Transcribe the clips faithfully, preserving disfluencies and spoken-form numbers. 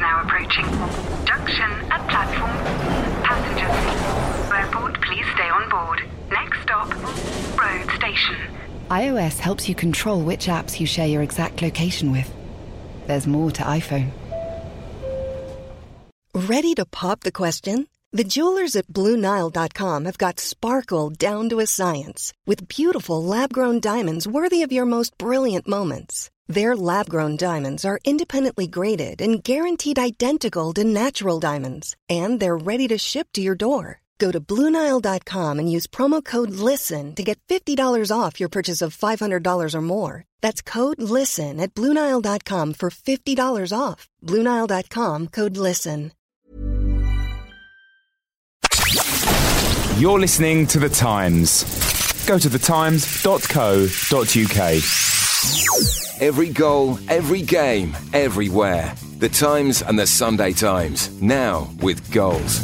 now approaching. Junction at platform. Passengers. Airport, please stay on board. Next stop, road station. iOS helps you control which apps you share your exact location with. There's more to iPhone. Ready to pop the question? The jewelers at Blue Nile dot com have got sparkle down to a science with beautiful lab-grown diamonds worthy of your most brilliant moments. Their lab-grown diamonds are independently graded and guaranteed identical to natural diamonds, and they're ready to ship to your door. Go to Blue Nile dot com and use promo code LISTEN to get fifty dollars off your purchase of five hundred dollars or more. That's code LISTEN at Blue Nile dot com for fifty dollars off. Blue Nile dot com, code LISTEN. You're listening to The Times. Go to the times dot co dot uk. Every goal, every game, everywhere. The Times and the Sunday Times. Now with goals.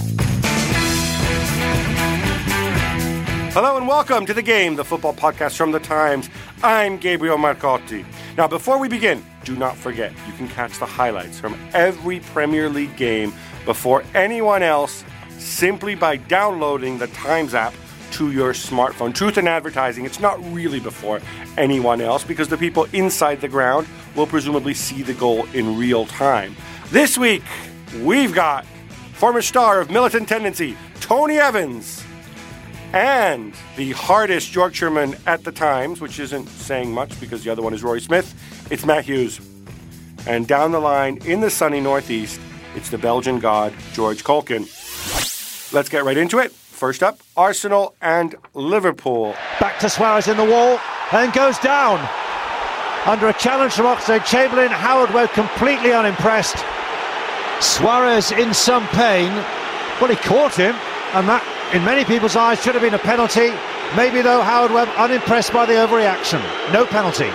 Hello and welcome to The Game, the football podcast from The Times. I'm Gabriel Marcotti. Now, before we begin, do not forget, you can catch the highlights from every Premier League game before anyone else simply by downloading the Times app to your smartphone. Truth in advertising, it's not really before anyone else because the people inside the ground will presumably see the goal in real time. This week, we've got former star of Militant Tendency, Tony Evans, and the hardest Yorkshireman at the Times, which isn't saying much because the other one is Rory Smith. It's Matt Hughes. And down the line, in the sunny northeast, it's the Belgian god, George Caulkin. Let's get right into it. First up, Arsenal and Liverpool. Back to Suarez in the wall and goes down. Under a challenge from Oxlade-Chamberlain, Howard Webb completely unimpressed. Suarez in some pain. Well, he caught him, and that, in many people's eyes, should have been a penalty. Maybe, though, Howard Webb unimpressed by the overreaction. No penalty.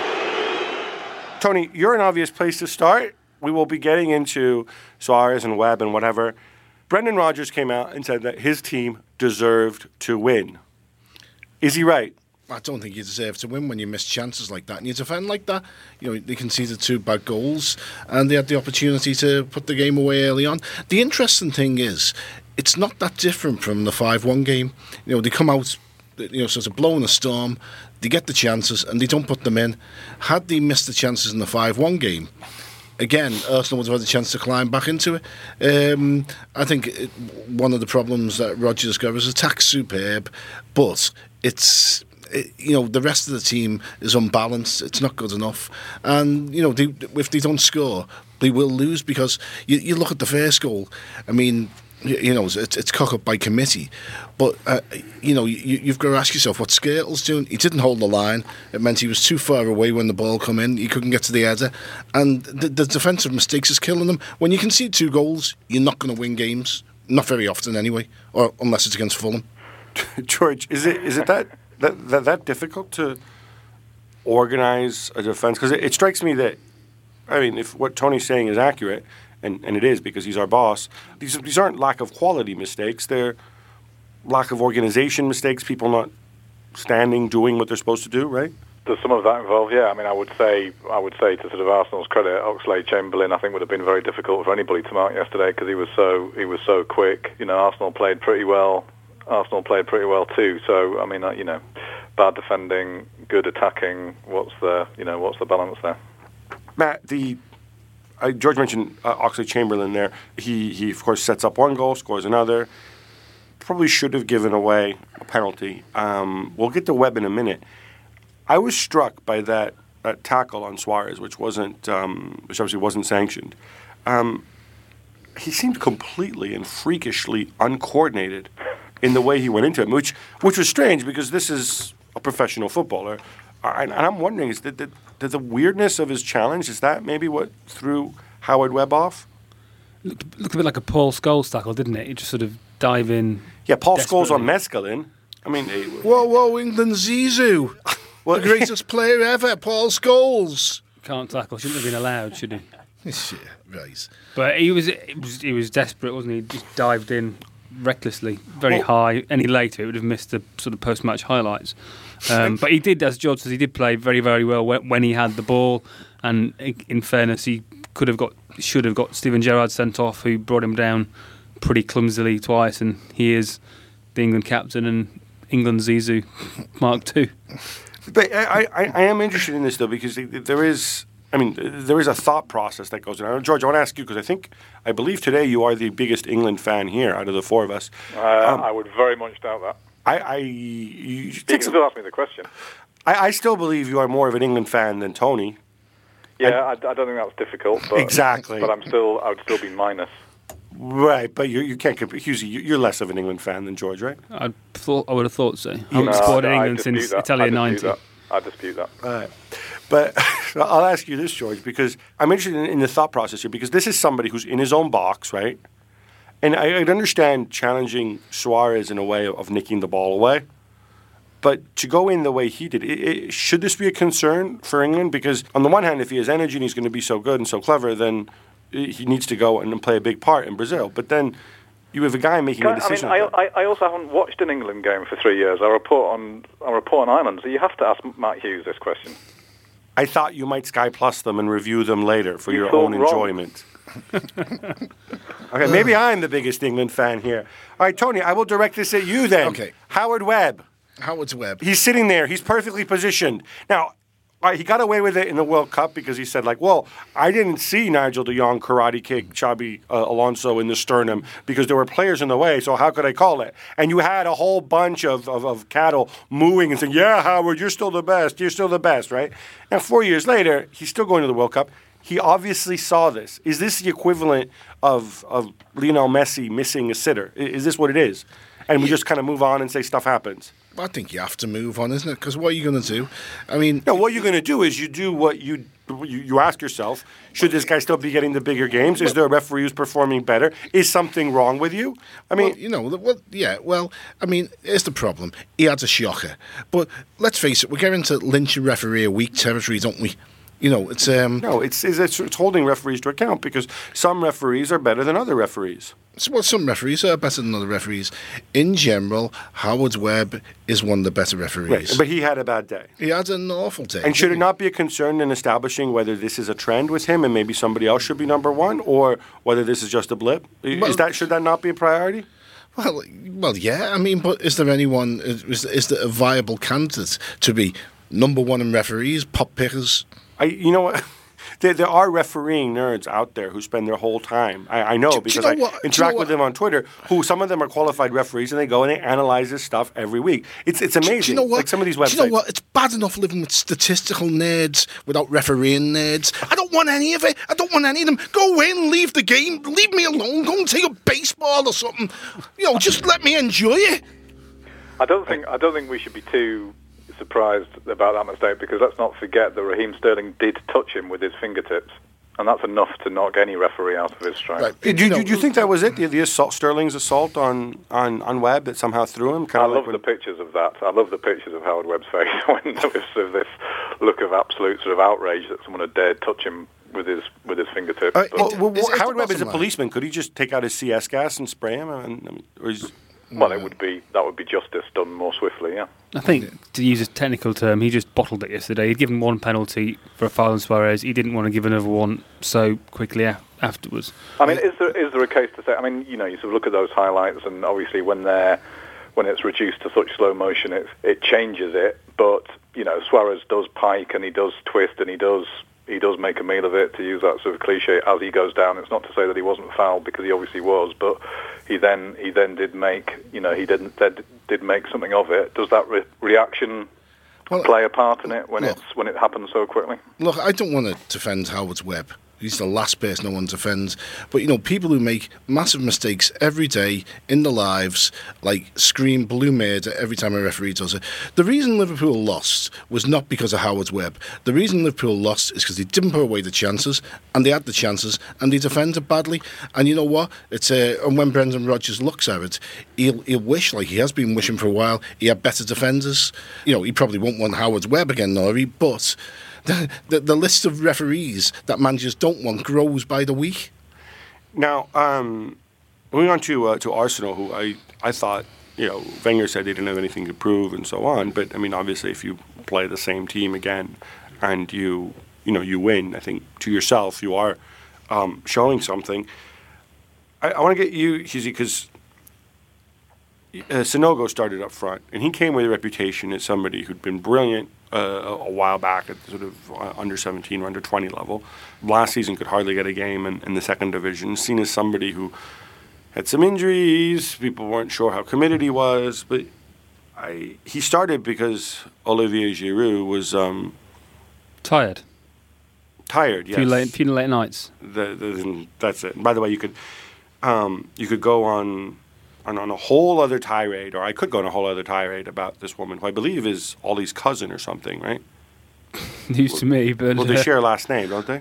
Tony, you're an obvious place to start. We will be getting into Suarez and Webb and whatever. Brendan Rodgers came out and said that his team deserved to win. Is he right? I don't think you deserve to win when you miss chances like that and you defend like that. You know, they conceded two bad goals and they had the opportunity to put the game away early on. The interesting thing is, it's not that different from the five one game. You know, they come out, you know, sort of blowing a storm, they get the chances and they don't put them in. Had they missed the chances in the five one game, again, Arsenal would have had a chance to climb back into it. Um, I think it, one of the problems that Rodgers got was attack's superb, but it's, it, you know, the rest of the team is unbalanced. It's not good enough. And, you know, they, if they don't score, they will lose because you, you look at the first goal, I mean, you, you know, it's, it's cock up by committee. But, uh, you know, you, you've got to ask yourself what Skrtel's doing. He didn't hold the line. It meant he was too far away when the ball come in. He couldn't get to the header. And the, the defensive mistakes is killing them. When you concede two goals, you're not going to win games. Not very often anyway, or unless it's against Fulham. George, is it is it that that, that, that difficult to organise a defence? Because it, it strikes me that, I mean, if what Tony's saying is accurate, and, and it is because he's our boss, these, these aren't lack of quality mistakes. They're lack of organisation mistakes, people not standing, doing what they're supposed to do, right? There's some of that involved, yeah. I mean, I would say, I would say to sort of Arsenal's credit, Oxlade-Chamberlain, I think would have been very difficult for anybody to mark yesterday because he was so he was so quick. You know, Arsenal played pretty well. Arsenal played pretty well too. So, I mean, uh, you know, bad defending, good attacking. What's the you know what's the balance there? Matt, the uh, George mentioned uh, Oxlade-Chamberlain there. He he of course sets up one goal, scores another. Probably should have given away a penalty. Um, we'll get to Webb in a minute. I was struck by that, that tackle on Suarez, which wasn't, um, which obviously wasn't sanctioned. Um, he seemed completely and freakishly uncoordinated in the way he went into it, which which was strange because this is a professional footballer. And, and I'm wondering, is that the, the, the weirdness of his challenge, is that maybe what threw Howard Webb off? Looked, looked a bit like a Paul Scholes tackle, didn't it? He just sort of dive in. Yeah, Paul Scholes on mescaline. I mean, it, whoa, whoa, England Zizou, well, the greatest player ever, Paul Scholes. Can't tackle. Shouldn't have been allowed, should he? Yeah, right. But he was, it was, he was desperate, wasn't he? He just dived in recklessly, very well, high. Any later, it would have missed the sort of post-match highlights. Um, but he did, as George says, he did play very, very well when, when he had the ball. And in fairness, he could have got should have got Steven Gerrard sent off, who brought him down pretty clumsily twice, and he is the England captain and England Zizou Mark two. But I, I, I am interested in this, though, because there is, I mean, there is a thought process that goes on. George, I want to ask you, because I think, I believe today you are the biggest England fan here out of the four of us. Uh, um, I would very much doubt that. I, I you, you can still ask me the question. I, I still believe you are more of an England fan than Tony. Yeah, I, I don't think that's difficult. But, exactly. But I'm still, I would still be minus. Right, but you you can't compare. Husey, you're less of an England fan than George, right? I thought I would have thought so. I haven't no, supported I, England I since that. Italia I ninety. That. I dispute that. All right. But I'll ask you this, George, because I'm interested in, in the thought process here, because this is somebody who's in his own box, right? And I, I'd understand challenging Suarez in a way of, of nicking the ball away. But to go in the way he did, it, it, should this be a concern for England? Because on the one hand, if he has energy and he's going to be so good and so clever, then he needs to go and play a big part in Brazil. But then you have a guy making Can, a decision. I, mean, I, I, I also haven't watched an England game for three years. I report on I report on Ireland, so you have to ask Matt Hughes this question. I thought you might Sky Plus them and review them later for you your own wrong. enjoyment. Okay, maybe I'm the biggest England fan here. All right, Tony, I will direct this at you then. Okay. Howard Webb. Howard Webb. He's sitting there. He's perfectly positioned. Now, all right, he got away with it in the World Cup because he said, like, well, I didn't see Nigel de Jong karate kick Xabi uh, Alonso in the sternum because there were players in the way, so how could I call it? And you had a whole bunch of, of, of cattle mooing and saying, yeah, Howard, you're still the best. You're still the best, right? Now, four years later, he's still going to the World Cup. He obviously saw this. Is this the equivalent of, of Lionel Messi missing a sitter? Is this what it is? And we just kind of move on and say stuff happens? I think you have to move on, isn't it? Because what are you going to do? I mean... No, what you're going to do is you do what you, you... You ask yourself, should this guy still be getting the bigger games? Is there a referee who's performing better? Is something wrong with you? I mean... Well, you know, well, yeah, well, I mean, here's the problem. He had a shocker. But let's face it, we're getting to lynch a referee a week territory, don't we? You know, it's... Um, no, it's, it's it's holding referees to account because some referees are better than other referees. Well, some referees are better than other referees. In general, Howard Webb is one of the better referees. Right, but he had a bad day. He had an awful day. And should it not be a concern in establishing whether this is a trend with him and maybe somebody else should be number one, or whether this is just a blip? Well, is that should that not be a priority? Well, well, yeah. I mean, but is there anyone? Is, is there a viable candidate to be number one in referees, pop pickers? I, you know what? There, there are refereeing nerds out there who spend their whole time. I, I know do, because do you know I what? interact you know with them on Twitter. Who some of them are qualified referees, and they go and they analyze this stuff every week. It's it's amazing. Do, do you know what? Like some of these websites. Do you know what? It's bad enough living with statistical nerds without refereeing nerds. I don't want any of it. I don't want any of them. Go in, leave the game, leave me alone. Go and take a baseball or something. You know, just let me enjoy it. I don't think I don't think we should be too surprised about that mistake, because let's not forget that Raheem Sterling did touch him with his fingertips, and that's enough to knock any referee out of his stride. Right. Do, do, do you think that was it? The, the assault, Sterling's assault on, on, on Webb that somehow threw him? Kind I of love like the pictures of that. I love the pictures of Howard Webb's face when there was sort of this look of absolute sort of outrage that someone had dared touch him with his with his fingertips. Uh, well, well, is, is Howard Webb is a line. policeman. Could he just take out his C S gas and spray him? I mean, or is, Well, it would be that would be justice done more swiftly, yeah. I think, to use a technical term, he just bottled it yesterday. He'd given one penalty for a foul on Suarez. He didn't want to give another one so quickly a- afterwards. I mean, is there is there a case to say? I mean, you know, you sort of look at those highlights, and obviously when they're when it's reduced to such slow motion, it it changes it. But you know, Suarez does pike and he does twist and he does. He does make a meal of it, to use that sort of cliche, as he goes down. It's not to say that he wasn't fouled, because he obviously was, but he then he then did make, you know, he didn't did, did make something of it. Does that re- reaction well, play a part in it when look, it's when it happens so quickly? Look, I don't want to defend Howard Webb. He's the last person I want to defend. But, you know, people who make massive mistakes every day in their lives, like scream blue murder every time a referee does it. The reason Liverpool lost was not because of Howard Webb. The reason Liverpool lost is because they didn't put away the chances, and they had the chances, and they defended badly. And you know what? It's uh, and when Brendan Rodgers looks at it, he'll, he'll wish, like he has been wishing for a while, he had better defenders. You know, he probably won't want Howard Webb again, Norrie, but... The, the the list of referees that managers don't want grows by the week. Now, um, moving on to uh, to Arsenal, who I, I thought, you know, Wenger said they didn't have anything to prove and so on. But I mean, obviously, if you play the same team again and you you know you win, I think to yourself you are um, showing something. I, I want to get you, Husey, because uh, Sanogo started up front, and he came with a reputation as somebody who'd been brilliant uh, a, a while back at the sort of uh, under seventeen or under twenty level. Last season could hardly get a game in, in the second division, seen as somebody who had some injuries. People weren't sure how committed he was, but I, he started because Olivier Giroud was um, tired. Tired, yes. Few late, few late nights. The, the, that's it. And by the way, you could um, you could go on, on on a whole other tirade, or I could go on a whole other tirade about this woman, who I believe is Ollie's cousin or something, right? News well, to me, but well, they uh, share a last name, don't they?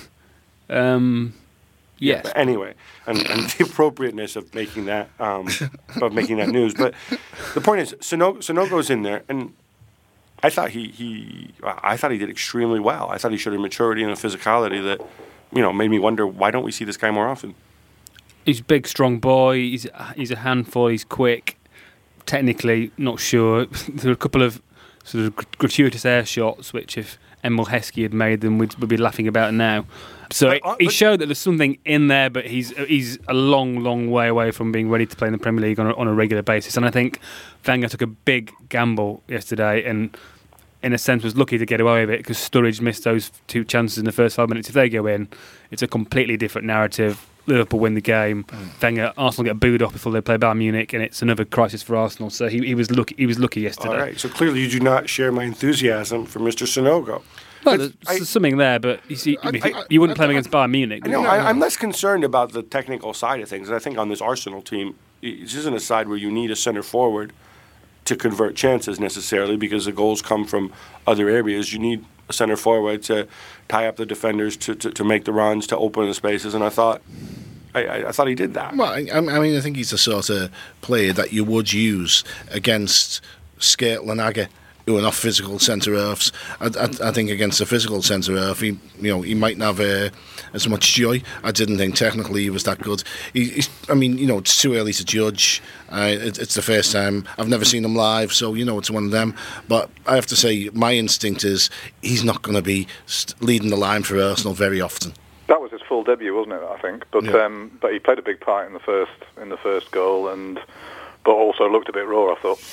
Um, yes. Yeah, but anyway, and, and the appropriateness of making that um, of making that news. But the point is, Sanogo, Sanogo's in there, and I thought he, he I thought he did extremely well. I thought he showed a maturity and a physicality that, you know, made me wonder, why don't we see this guy more often? He's a big, strong boy. He's he's a handful. He's quick. Technically, not sure. There were a couple of sort of gratuitous air shots, which if Emil Heskey had made them, we'd, we'd be laughing about now. So but, it, uh, he but, showed that there's something in there, but he's he's a long, long way away from being ready to play in the Premier League on a, on a regular basis. And I think Wenger took a big gamble yesterday, and in a sense was lucky to get away with it, because Sturridge missed those two chances in the first five minutes. If they go in, it's a completely different narrative. Liverpool win the game. Mm. Wenger, Arsenal get booed off before they play Bayern Munich, and it's another crisis for Arsenal. So he, he was lucky. He was lucky yesterday. All right. So clearly, you do not share my enthusiasm for Mister Sanogo. Well, there's, I, there's something there, but you see, I, I, you wouldn't I, play him against Bayern Munich. I know, I, I'm less concerned about the technical side of things. I think on this Arsenal team, this isn't a side where you need a center forward to convert chances necessarily, because the goals come from other areas. You need a center forward to tie up the defenders, to, to, to make the runs, to open the spaces. And I thought, I, I thought he did that. Well, I, I mean, I think he's the sort of player that you would use against Skate Lanage, who are not physical centre halves. I, I, I think against a physical centre half, he, you know, he mightn't have uh, as much joy. I didn't think technically he was that good. He, he's, I mean, you know, it's too early to judge. Uh, it, it's the first time. I've never seen him live, so you know, it's one of them. But I have to say, my instinct is he's not going to be st- leading the line for Arsenal very often. That was his full debut, wasn't it? I think, but yeah. um, but he played a big part in the first in the first goal, and but also looked a bit raw, I thought.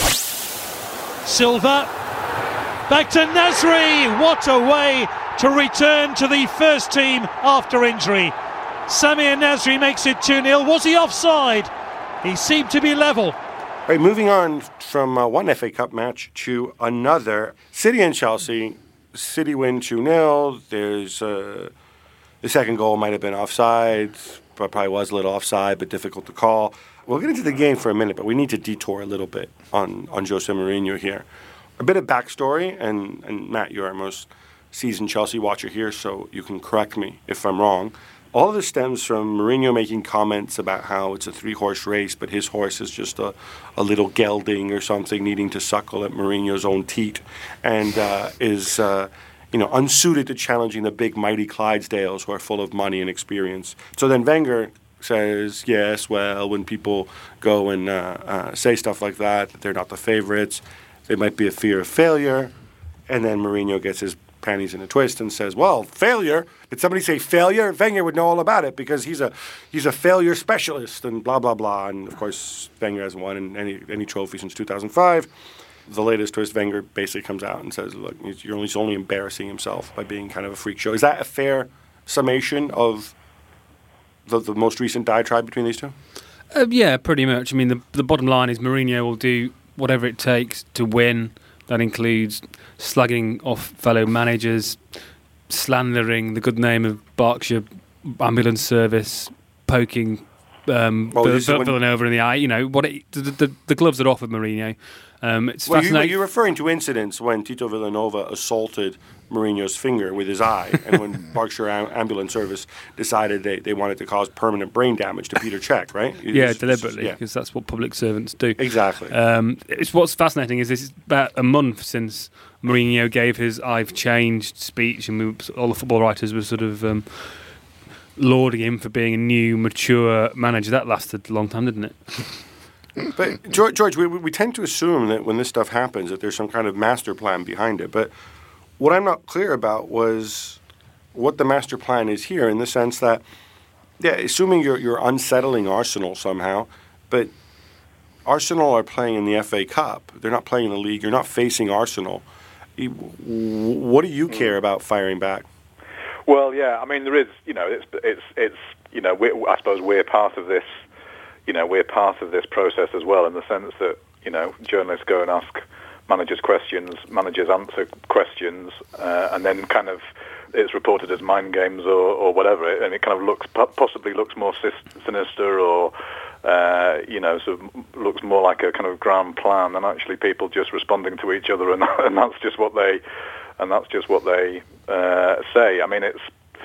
Silva, back to Nasri. What a way to return to the first team after injury. Samir Nasri makes it two nil. Was he offside? He seemed to be level. All right, moving on from uh, one F A Cup match to another. City and Chelsea. City win two nil. There's uh, the second goal might have been offside, but probably was a little offside, but difficult to call. We'll get into the game for a minute, but we need to detour a little bit on, on Jose Mourinho here. A bit of backstory, and, and Matt, you're our most seasoned Chelsea watcher here, so you can correct me if I'm wrong. All of this stems from Mourinho making comments about how it's a three-horse race, but his horse is just a, a little gelding or something, needing to suckle at Mourinho's own teat, and uh, is uh, you know unsuited to challenging the big, mighty Clydesdales who are full of money and experience. So then Wenger says, yes, well, when people go and uh, uh, say stuff like that, that they're not the favorites, there might be a fear of failure, and then Mourinho gets his panties in a twist and says, well, failure? Did somebody say failure? Wenger would know all about it because he's a he's a failure specialist and blah, blah, blah. And, of course, Wenger hasn't won any, any trophy since two thousand five. The latest twist, Wenger basically comes out and says, look, you're only, he's only embarrassing himself by being kind of a freak show. Is that a fair summation of the, the most recent diatribe between these two? Uh, yeah, pretty much. I mean, the, the bottom line is Mourinho will do whatever it takes to win. That includes slugging off fellow managers, slandering the good name of Berkshire Ambulance Service, poking um, well, Vill- Vill- Villanova in the eye. You know what? It, the, the, the gloves are off with Mourinho. Um, it's well, fascinating. You, you're referring to incidents when Tito Villanova assaulted Mourinho's finger with his eye, and when Berkshire Ambulance Service decided they, they wanted to cause permanent brain damage to Peter Cech, right? It yeah, was, deliberately, yeah. because that's what public servants do. Exactly. Um, it's what's fascinating is this is about a month since Mourinho gave his "I've changed" speech, and we, all the football writers were sort of um, lauding him for being a new, mature manager. That lasted a long time, didn't it? But George, George we, we tend to assume that when this stuff happens that there's some kind of master plan behind it. But what I'm not clear about was what the master plan is here, in the sense that, yeah, assuming you're you're unsettling Arsenal somehow, but Arsenal are playing in the F A Cup. They're not playing in the league. You're not facing Arsenal. What do you care about firing back? Well, yeah, I mean, there is, you know, it's it's it's you know, we're, I suppose we're part of this, you know, we're part of this process as well, in the sense that, you know, journalists go and ask managers questions, managers answer questions, uh, and then kind of it's reported as mind games or, or whatever, and it kind of looks possibly looks more sinister or uh, you know, sort of looks more like a kind of grand plan than actually people just responding to each other, and, and that's just what they and that's just what they uh, say. I mean, it's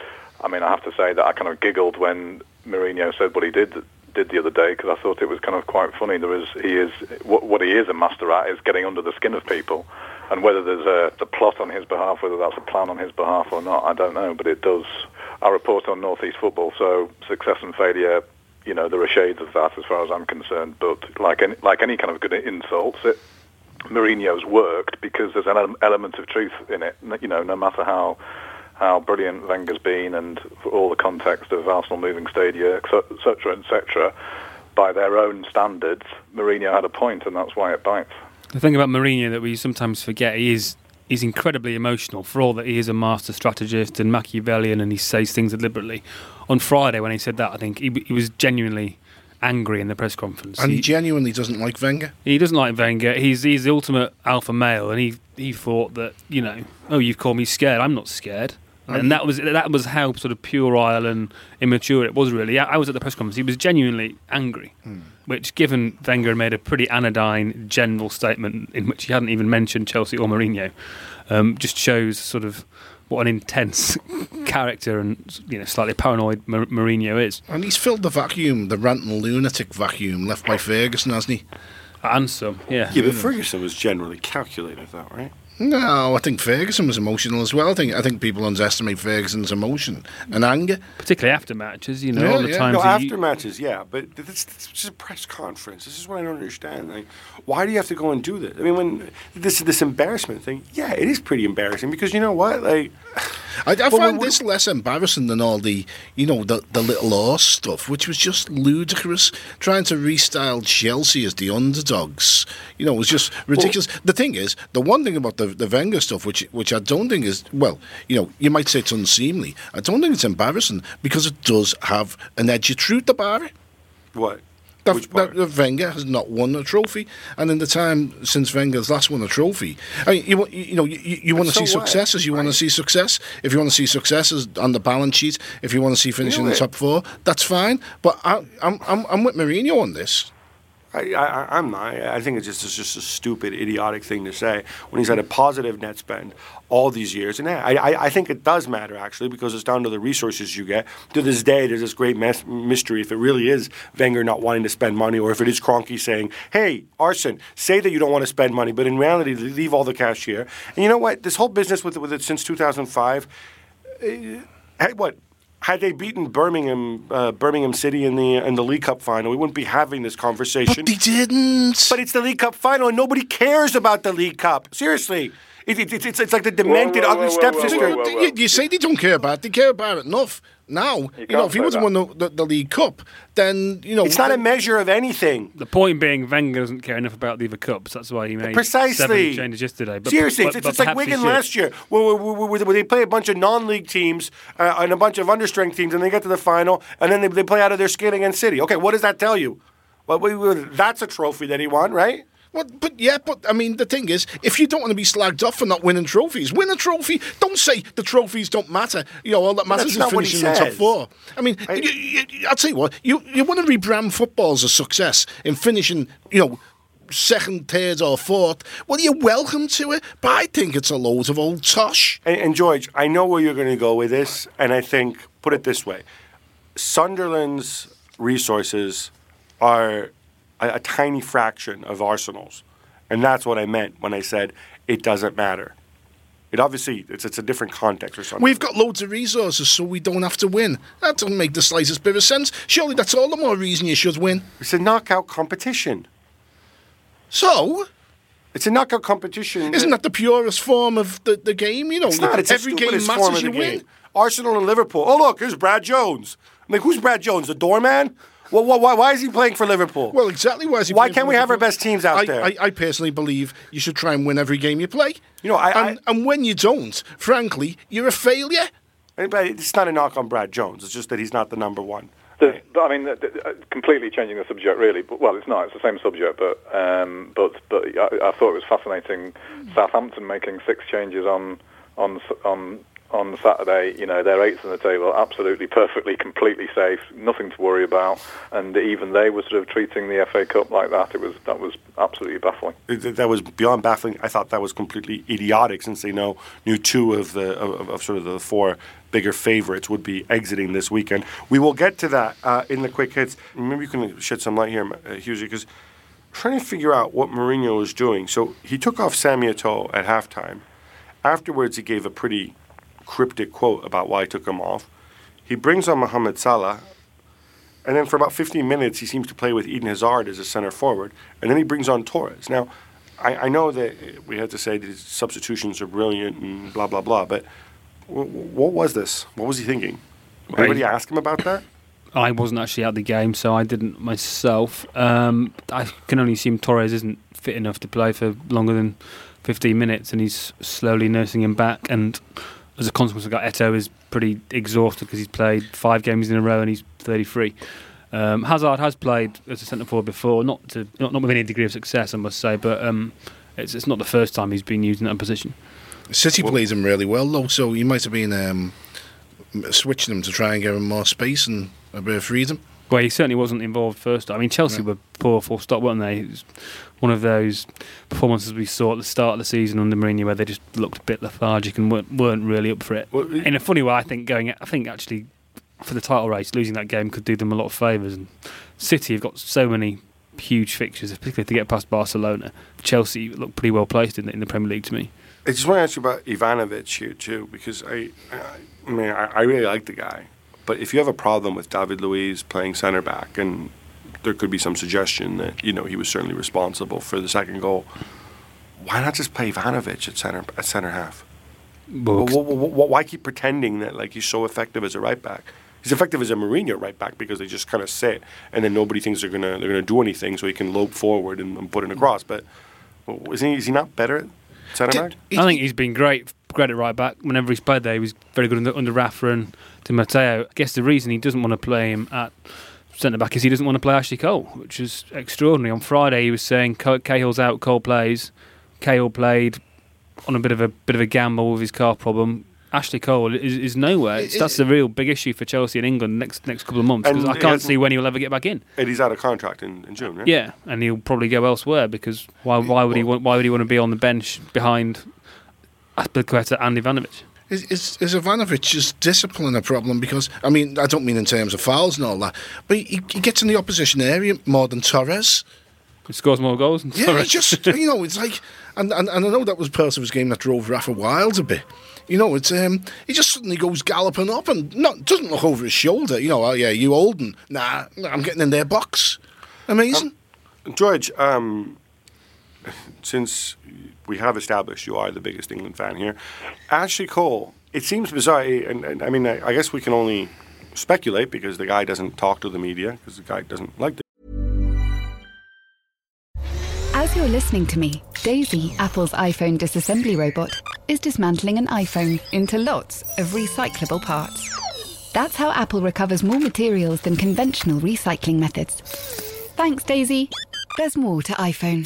I mean, I have to say that I kind of giggled when Mourinho said what he did. did the other day, because I thought it was kind of quite funny. There is he is what, what he is a master at is getting under the skin of people, and whether there's a, a plot on his behalf, whether that's a plan on his behalf or not, I don't know. But it does. I report on North East football, so success and failure, you know, there are shades of that as far as I'm concerned. But like any, like any kind of good insults, it Mourinho's worked because there's an element of truth in it. You know, no matter how. how brilliant Wenger's been, and for all the context of Arsenal moving stadia, et cetera, et cetera, by their own standards, Mourinho had a point, and that's why it bites. The thing about Mourinho that we sometimes forget, he is he's incredibly emotional, for all that he is a master strategist and Machiavellian, and he says things deliberately. On Friday, when he said that, I think he, he was genuinely angry in the press conference. And he, he genuinely doesn't like Wenger? He doesn't like Wenger. He's, he's the ultimate alpha male, and he, he thought that, you know, oh, you've called me scared. I'm not scared. And that was that was how sort of puerile and immature it was, really. I, I was at the press conference. He was genuinely angry, hmm. which, given Wenger made a pretty anodyne general statement in which he hadn't even mentioned Chelsea or Mourinho, um, just shows sort of what an intense character and, you know, slightly paranoid Mar- Mourinho is. And he's filled the vacuum, the ranting lunatic vacuum left by Ferguson, hasn't he? And some, yeah. Yeah, but Ferguson was generally calculated, though, right? No, I think Ferguson was emotional as well. I think I think people underestimate Ferguson's emotion and anger, particularly after matches. You know, yeah, all the yeah. times. No, he... after matches, yeah. But this, this is a press conference. This is what I don't understand. Like, why do you have to go and do this? I mean, when this this embarrassment thing, yeah, it is pretty embarrassing, because you know what, like. I, I well, find we, this less embarrassing than all the, you know, the, the little horse stuff, which was just ludicrous. Trying to restyle Chelsea as the underdogs, you know, was just ridiculous. Well, the thing is, the one thing about the the Wenger stuff, which which I don't think is, well, you know, you might say it's unseemly. I don't think it's embarrassing, because it does have an edge of truth about it. What? That, that Wenger has not won a trophy, and in the time since Wenger's last won a trophy, I mean, you, you know, you, you want to so see successes. You right. want to see success. If you want to see successes on the balance sheet, if you want to see finishing you know in the top four, that's fine. But I, I'm I'm I'm with Mourinho on this. I, I, I'm not. I think it's just, it's just a stupid, idiotic thing to say when he's had a positive net spend all these years. And I, I, I think it does matter, actually, because it's down to the resources you get. To this day, there's this great mes- mystery if it really is Wenger not wanting to spend money, or if it is Kroenke saying, hey, Arsene, say that you don't want to spend money, but in reality, leave all the cash here. And you know what? This whole business with, with it since two thousand five, uh, what? Had they beaten Birmingham, uh, Birmingham City in the in the League Cup final, we wouldn't be having this conversation. But they didn't. But it's the League Cup final, and nobody cares about the League Cup. Seriously, it, it, it's it's like the demented, whoa, whoa, ugly whoa, stepsister. Whoa, whoa, whoa. You, you say they don't care about it. They care about it enough. Now, you, you know, if he wasn't won the, the, the League Cup, then, you know... It's not a measure of anything. The point being, Wenger doesn't care enough about the other cups. That's why he made Precisely. seven changes yesterday. But, Seriously, but, it's, but it's like Wigan last year, where, where, where, where they play a bunch of non-league teams uh, and a bunch of understrength teams, and they get to the final, and then they, they play out of their skin against City. Okay, what does that tell you? Well, we, we, that's a trophy that he won, right? Well, but yeah, but I mean, the thing is, if you don't want to be slagged off for not winning trophies, win a trophy. Don't say the trophies don't matter. You know, all that matters is finishing in the top four. I mean, I, you, you, I'll tell you what, you, you want to rebrand football as a success in finishing, you know, second, third or fourth. Well, you're welcome to it, but I think it's a load of old tosh. And, and George, I know where you're going to go with this, and I think, put it this way, Sunderland's resources are... A, a tiny fraction of Arsenal's. And that's what I meant when I said it doesn't matter. It obviously, it's it's a different context or something. We've got loads of resources, so we don't have to win. That doesn't make the slightest bit of sense. Surely that's all the more reason you should win. It's a knockout competition. So? It's a knockout competition. Isn't that the purest form of the, the game? You know, it's not. It's every a game matters form of you the win. game. Arsenal and Liverpool. Oh, look, here's Brad Jones. I'm like, who's Brad Jones? The doorman? Well, why, why is he playing for Liverpool? Well, exactly. Why is he? Why playing can't for we have our Liverpool? best teams out I, there? I, I personally believe you should try and win every game you play. You know, I, and, I, and when you don't, frankly, you're a failure. It's not a knock on Brad Jones. It's just that he's not the number one. The, I mean, completely changing the subject, really. But, well, it's not. It's the same subject, but um, but but I, I thought it was fascinating. Southampton making six changes on on on on Saturday. You know, they're eighth in the table, absolutely, perfectly, completely safe, nothing to worry about. And even they were sort of treating the F A Cup like that. It was that was absolutely baffling. It, that was beyond baffling. I thought that was completely idiotic, since they know knew two of the of, of sort of the four bigger favourites would be exiting this weekend. We will get to that uh, in the quick hits. Maybe you can shed some light here, uh, Hughes, because I'm trying to figure out what Mourinho was doing. So he took off Sami Eto'o at halftime. Afterwards, he gave a pretty cryptic quote about why he took him off. He brings on Mohamed Salah, and then for about fifteen minutes, he seems to play with Eden Hazard as a centre forward, and then he brings on Torres. Now, I, I know that we had to say that his substitutions are brilliant and blah, blah, blah, but what was this? What was he thinking? Did anybody ask him about that? I wasn't actually at the game, so I didn't myself. Um, I can only assume Torres isn't fit enough to play for longer than fifteen minutes, and he's slowly nursing him back. And as a consequence of that, Eto'o is pretty exhausted because he's played five games in a row and he's thirty-three. Um, Hazard has played as a centre forward before, not to not, not with any degree of success, I must say, but um, it's, it's not the first time he's been used in that position. City well, plays him really well, though, so you might have been um, switching him to try and give him more space and a bit of freedom. Well, he certainly wasn't involved first. I mean, Chelsea yeah. were poor full stop, weren't they? It was one of those performances we saw at the start of the season under Mourinho where they just looked a bit lethargic and weren't, weren't really up for it. Well, in a funny way, I think going. I think actually for the title race, losing that game could do them a lot of favours. And City have got so many huge fixtures, particularly to get past Barcelona. Chelsea look pretty well placed in the, in the Premier League to me. I just want to ask you about Ivanovic here too, because I, I mean, I, I really like the guy, but if you have a problem with David Luiz playing centre back, and there could be some suggestion that you know he was certainly responsible for the second goal, why not just play Ivanovic at centre at centre half? Well, why keep pretending that like he's so effective as a right back? He's effective as a Mourinho right back because they just kind of sit, and then nobody thinks they're gonna they're gonna do anything, so he can lope forward and, and put it across. But well, isn't he, is he not better at centre back? I think he's been great, great at right back. Whenever he's played there, he was very good under, under Rafa and Di Matteo. I guess the reason he doesn't want to play him at centre back is he doesn't want to play Ashley Cole, which is extraordinary. On Friday, he was saying Cahill's out, Cole plays. Cahill played on a bit of a bit of a gamble with his calf problem. Ashley Cole is, is nowhere. It's, that's the real big issue for Chelsea and England next next couple of months, because I can't see when he'll ever get back in. And he's out of contract in, in June, right? Yeah, and he'll probably go elsewhere, because why why would he want, why would he want to be on the bench behind Azpilicueta and Ivanovic? Is, is, is Ivanovic's discipline a problem? Because, I mean, I don't mean in terms of fouls and all that, but he, he gets in the opposition area more than Torres. He scores more goals than yeah, Torres. He just, you know, it's like, and, and, and I know that was part of his game that drove Rafa wild a bit. You know, it's um, he just suddenly goes galloping up and not doesn't look over his shoulder. You know, oh yeah, you Olden. Nah, I'm getting in their box. Amazing. Um, George, um, since we have established you are the biggest England fan here, Ashley Cole, it seems bizarre, and, and I mean, I, I guess we can only speculate because the guy doesn't talk to the media, because the guy doesn't like the. As you're listening to me, Daisy, Apple's iPhone disassembly robot, is dismantling an iPhone into lots of recyclable parts. That's how Apple recovers more materials than conventional recycling methods. Thanks, Daisy. There's more to iPhone.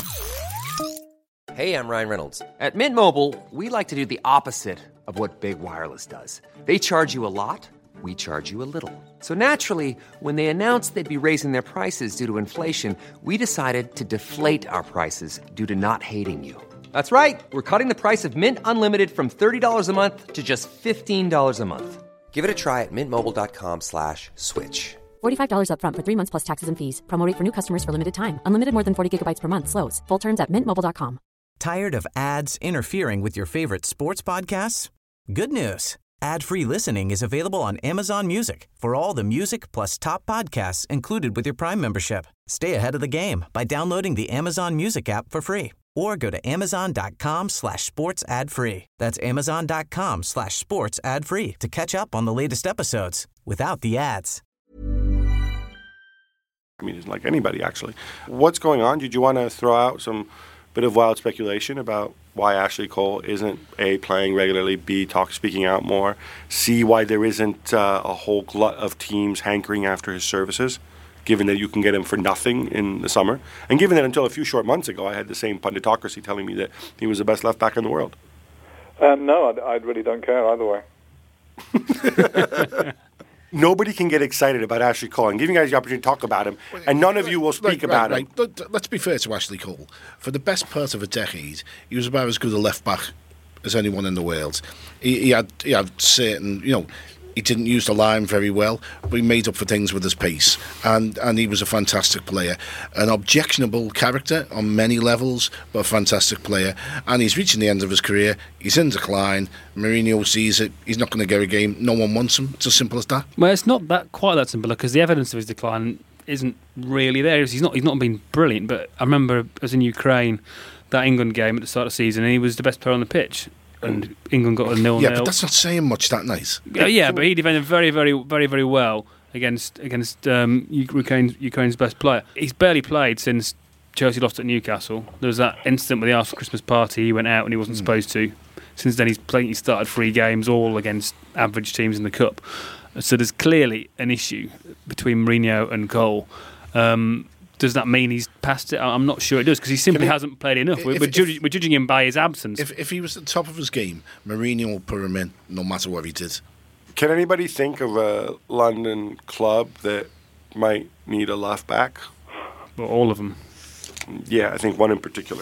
Hey, I'm Ryan Reynolds. At Mint Mobile, we like to do the opposite of what Big Wireless does. They charge you a lot, we charge you a little. So naturally, when they announced they'd be raising their prices due to inflation, we decided to deflate our prices due to not hating you. That's right. We're cutting the price of Mint Unlimited from thirty dollars a month to just fifteen dollars a month. Give it a try at mintmobile.com slash switch. forty-five dollars up front for three months plus taxes and fees. Promo rate for new customers for limited time. Unlimited more than forty gigabytes per month slows. Full terms at mint mobile dot com. Tired of ads interfering with your favorite sports podcasts? Good news. Ad-free listening is available on Amazon Music for all the music plus top podcasts included with your Prime membership. Stay ahead of the game by downloading the Amazon Music app for free or go to amazon.com slash sports ad free. That's amazon.com slash sports ad free to catch up on the latest episodes without the ads. I mean, it's like anybody, actually. What's going on? Did you want to throw out some bit of wild speculation about why Ashley Cole isn't, A, playing regularly, B, talk speaking out more, C, why there isn't uh, a whole glut of teams hankering after his services, given that you can get him for nothing in the summer, and given that until a few short months ago I had the same punditocracy telling me that he was the best left back in the world? Um, no, I, I really don't care either way. Nobody can get excited about Ashley Cole. I'm giving you guys the opportunity to talk about him, and none of you will speak right, about right, him. Right. Let's be fair to Ashley Cole. For the best part of a decade, he was about as good a left back as anyone in the world. He, he had he had certain, you know, he didn't use the line very well, but he made up for things with his pace, and and he was a fantastic player, an objectionable character on many levels, but a fantastic player. And he's reaching the end of his career. He's in decline. Mourinho sees it. He's not going to get a game. No one wants him. It's as simple as that. Well, it's not that quite that simple, because the evidence of his decline isn't really there. He's not. He's not been brilliant. But I remember I was in Ukraine, that England game at the start of the season, and he was the best player on the pitch. And England got a nil-nil. Yeah, but that's not saying much that night. Uh, yeah, but he defended very, very, very, very well against against um, Ukraine's, Ukraine's best player. He's barely played since Chelsea lost at Newcastle. There was that incident with the Arsenal Christmas party. He went out and he wasn't mm. supposed to. Since then, he's played. He started three games, all against average teams in the cup. So there's clearly an issue between Mourinho and Cole. Um, Does that mean he's past it? I'm not sure it does, because he simply he, hasn't played enough. If, we're, if, judging, we're judging him by his absence. If, if he was at the top of his game, Mourinho will put him in no matter what he did. Can anybody think of a London club that might need a left back? Well, all of them. Yeah, I think one in particular.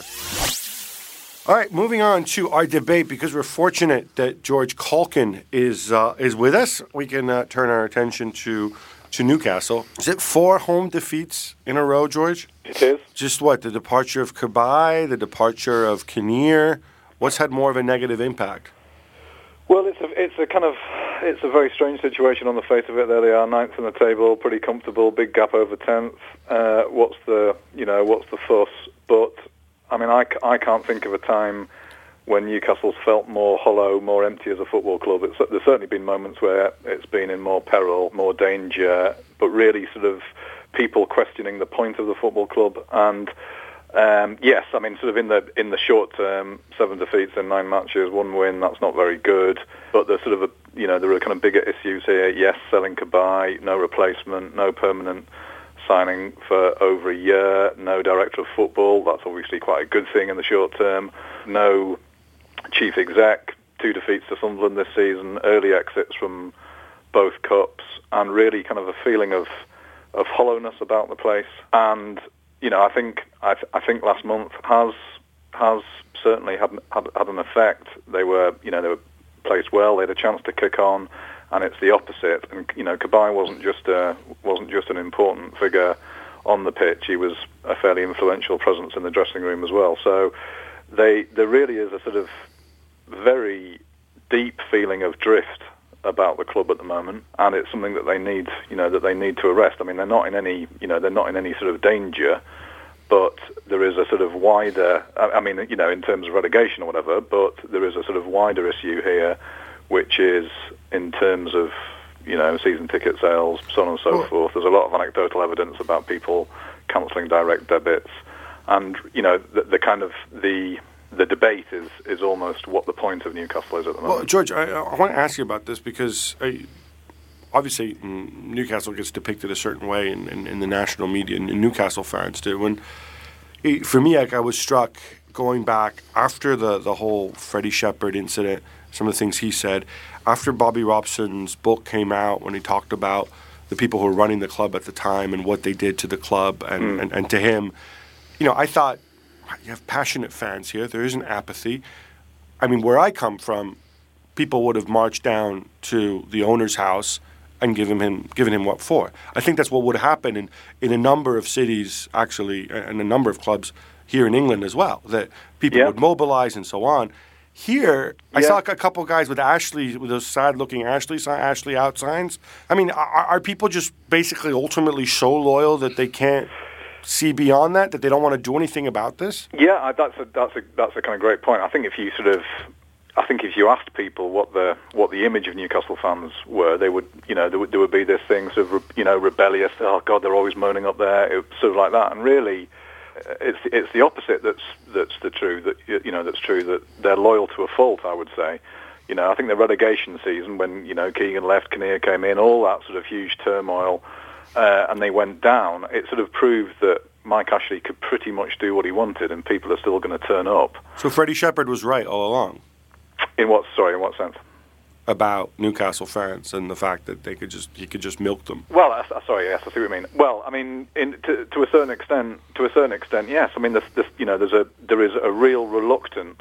All right, moving on to our debate, because we're fortunate that George Caulkin is uh, is with us. We can uh, turn our attention to to Newcastle. Is it four home defeats in a row, George? It is. Just what, the departure of Cabaye, the departure of Kinnear? What's had more of a negative impact? Well, it's a, it's a kind of, it's a very strange situation on the face of it. There they are, ninth in the table, pretty comfortable, big gap over tenth. Uh, what's the, you know, what's the fuss? But, I mean, I, I can't think of a time when Newcastle's felt more hollow, more empty as a football club. It's, there's certainly been moments where it's been in more peril, more danger, but really sort of people questioning the point of the football club. And um, yes, I mean, sort of in the in the short term, seven defeats in nine matches, one win, that's not very good. But there's sort of a, you know, there are kind of bigger issues here. Yes, selling Cabaye, no replacement, no permanent signing for over a year, no director of football. That's obviously quite a good thing in the short term. No chief exec, two defeats to Sunderland this season, early exits from both cups, and really kind of a feeling of of hollowness about the place. And you know, I think I, th- I think last month has has certainly had, had had an effect. They were you know they were placed well. They had a chance to kick on, and it's the opposite. And you know, Cabaye wasn't just a wasn't just an important figure on the pitch. He was a fairly influential presence in the dressing room as well. So they there really is a sort of very deep feeling of drift about the club at the moment, and it's something that they need, you know, that they need to arrest. I mean, they're not in any, you know, they're not in any sort of danger, but there is a sort of wider, I mean, you know, in terms of relegation or whatever, but there is a sort of wider issue here, which is in terms of, you know, season ticket sales, so on and so well, forth. There's a lot of anecdotal evidence about people cancelling direct debits, and you know, the, the kind of the the debate is, is almost what the point of Newcastle is at the moment. Well, George, I, I want to ask you about this because I, obviously Newcastle gets depicted a certain way in, in, in the national media, and Newcastle fans do. When, for me, like, I was struck going back after the, the whole Freddie Shepherd incident, some of the things he said, after Bobby Robson's book came out, when he talked about the people who were running the club at the time and what they did to the club and, mm. and, and to him, you know, I thought, you have passionate fans here. There isn't apathy. I mean, where I come from, people would have marched down to the owner's house and given him given him what for. I think that's what would happen in, in a number of cities, actually, and a number of clubs here in England as well, that people yeah. would mobilize and so on. Here, yeah. I saw a couple of guys with Ashley, with those sad-looking Ashley, Ashley out signs. I mean, are, are people just basically ultimately so loyal that they can't see beyond that, that they don't want to do anything about this? Yeah, I, that's a that's a that's a kind of great point. I think if you sort of, I think if you asked people what the what the image of Newcastle fans were, they would, you know, there would, there would be this thing sort of, you know, rebellious. Oh God, they're always moaning up there, it, sort of like that. And really, it's it's the opposite that's that's the true that you know that's true that they're loyal to a fault. I would say. You know, I think the relegation season when, you know, Keegan left, Kinnear came in, all that sort of huge turmoil, uh, and they went down, it sort of proved that Mike Ashley could pretty much do what he wanted and people are still going to turn up. So Freddie Shepherd was right all along? In what, sorry, in what sense? About Newcastle fans and the fact that they could just he could just milk them. Well, uh, sorry, yes, I see what you mean. Well, I mean, in, to, to a certain extent, to a certain extent, yes. I mean, this, this, you know, there's a there is a real reluctance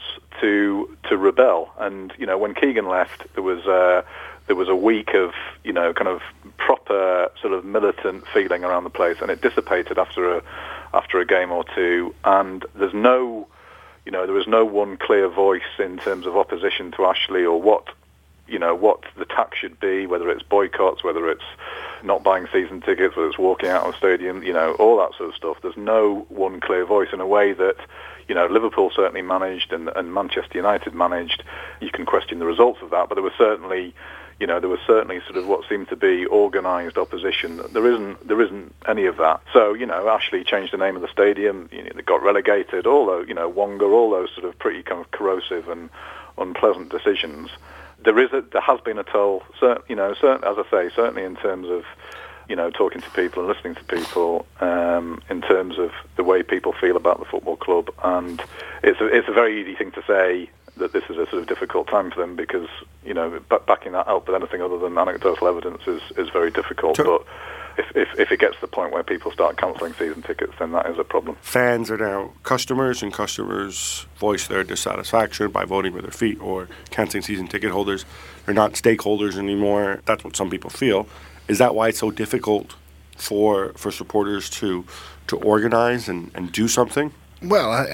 to to rebel, and you know, when Keegan left, there was uh, there was a week of you know kind of proper sort of militant feeling around the place, and it dissipated after a after a game or two, and there's no, you know, there was no one clear voice in terms of opposition to Ashley or what. You know, what the tack should be, whether it's boycotts, whether it's not buying season tickets, whether it's walking out of the stadium, you know, all that sort of stuff. There's no one clear voice in a way that, you know, Liverpool certainly managed and, and Manchester United managed. You can question the results of that, but there was certainly, you know, there was certainly sort of what seemed to be organised opposition. There isn't, there isn't any of that. So, you know, Ashley changed the name of the stadium, you know, they got relegated, all those, you know, Wonga, all those sort of pretty kind of corrosive and unpleasant decisions. There is a, there has been a toll, certain, you know, certain, as I say, certainly in terms of, you know, talking to people and listening to people, um, in terms of the way people feel about the football club, and it's a, it's a very easy thing to say that this is a sort of difficult time for them because, you know, backing that up with anything other than anecdotal evidence is, is very difficult. But if, if if it gets to the point where people start cancelling season tickets, then that is a problem. Fans are now customers, and customers voice their dissatisfaction by voting with their feet or cancelling season ticket holders. They're not stakeholders anymore. That's what some people feel. Is that why it's so difficult for for supporters to to organize and, and do something? Well, I,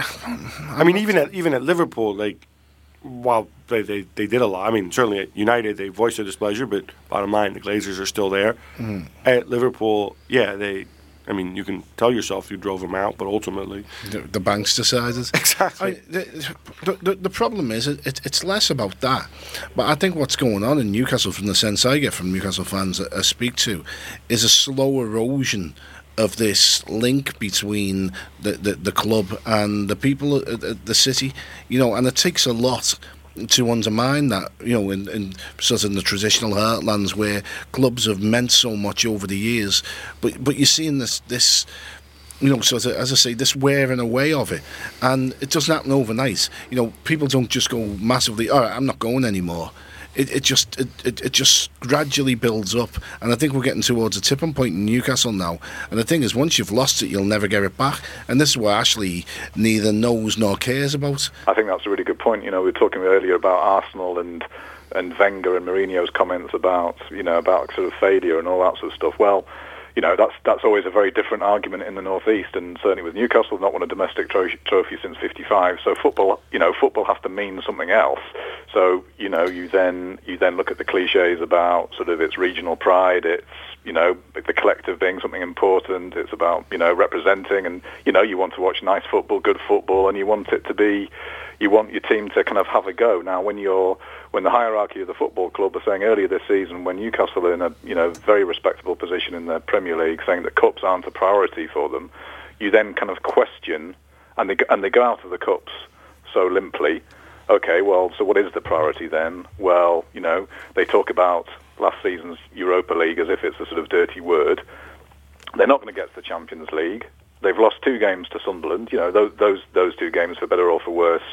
I mean, even at even at Liverpool, like. While they, they, they did a lot, I mean, certainly at United they voiced their displeasure, but bottom line, the Glazers are still there. Mm. At Liverpool, yeah, they, I mean, you can tell yourself you drove them out, but ultimately... The, the banks decided. Exactly. I, the, the, the problem is, it, it's less about that, but I think what's going on in Newcastle, from the sense I get from Newcastle fans that I speak to, is a slow erosion of this link between the, the, the club and the people at the city, you know, and it takes a lot to undermine that, you know, in, in sort of in the traditional heartlands where clubs have meant so much over the years, but but you're seeing this this you know, sort of, as I say, this wearing away of it, and it doesn't happen overnight. You know, people don't just go massively, all right, I'm not going anymore. It, it just it, it, it just gradually builds up, and I think we're getting towards a tipping point in Newcastle now. And the thing is, once you've lost it, you'll never get it back. And this is what Ashley neither knows nor cares about. I think that's a really good point. You know, we were talking earlier about Arsenal and and Wenger and Mourinho's comments about you know about sort of failure and all that sort of stuff. Well, you know, that's that's always a very different argument in the Northeast, and certainly with Newcastle, not won a domestic trophy, trophy since fifty-five. So football, you know, football has to mean something else. So you know, you then you then look at the cliches about sort of its regional pride, its you know the collective being something important. It's about you know representing, and you know you want to watch nice football, good football, and you want it to be, you want your team to kind of have a go. Now, when you're when the hierarchy of the football club are saying earlier this season, when Newcastle are in a you know very respectable position in the Premier League, saying that cups aren't a priority for them, you then kind of question, and they and they go out of the cups so limply. Okay, well, so what is the priority then? Well, you know, they talk about last season's Europa League as if it's a sort of dirty word. They're not going to get to the Champions League. They've lost two games to Sunderland. You know, those those, those two games, for better or for worse,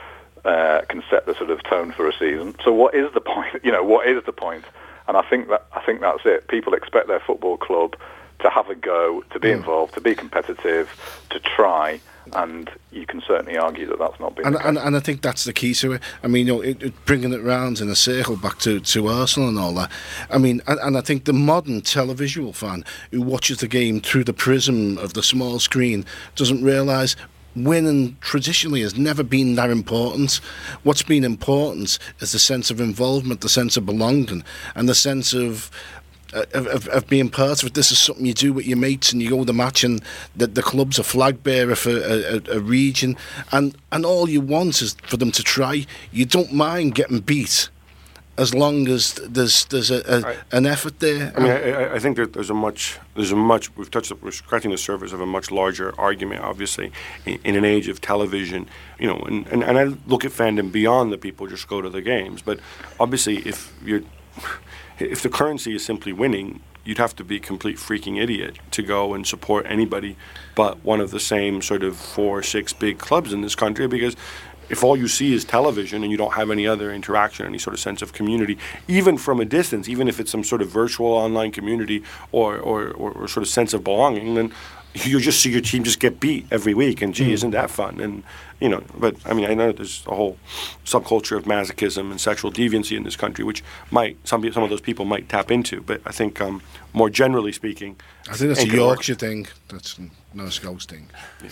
uh, can set the sort of tone for a season. So what is the point? You know, what is the point? And I think that I think that's it. People expect their football club to have a go, to be involved, to be competitive, to try. And you can certainly argue that that's not been and, the case. And, and I think that's the key to it. I mean, you know, it, it, bringing it round in a circle back to, to Arsenal and all that. I mean, and, and I think the modern televisual fan who watches the game through the prism of the small screen doesn't realise winning traditionally has never been that important. What's been important is the sense of involvement, the sense of belonging, and the sense of uh, of, of being part of it. This is something you do with your mates, and you go to the match, and the, the club's a flag bearer for a, a, a region, and, and all you want is for them to try. You don't mind getting beat, as long as there's there's a, a, I, an effort there. I mean, I, I think that there's a much there's a much we've touched we're scratching the surface of a much larger argument. Obviously, in, in an age of television, you know, and, and, and I look at fandom beyond the people just go to the games. But obviously, if you're if the currency is simply winning, you'd have to be a complete freaking idiot to go and support anybody but one of the same sort of four or six big clubs in this country, because if all you see is television and you don't have any other interaction, any sort of sense of community, even from a distance, even if it's some sort of virtual online community or, or, or, or sort of sense of belonging, then you just see your team just get beat every week, and gee, mm. isn't that fun? And, you know, but, I mean, I know there's a whole subculture of masochism and sexual deviancy in this country, which might, some, some of those people might tap into, but I think um, more generally speaking... I think that's a Yorkshire thing. That's not a Scots thing.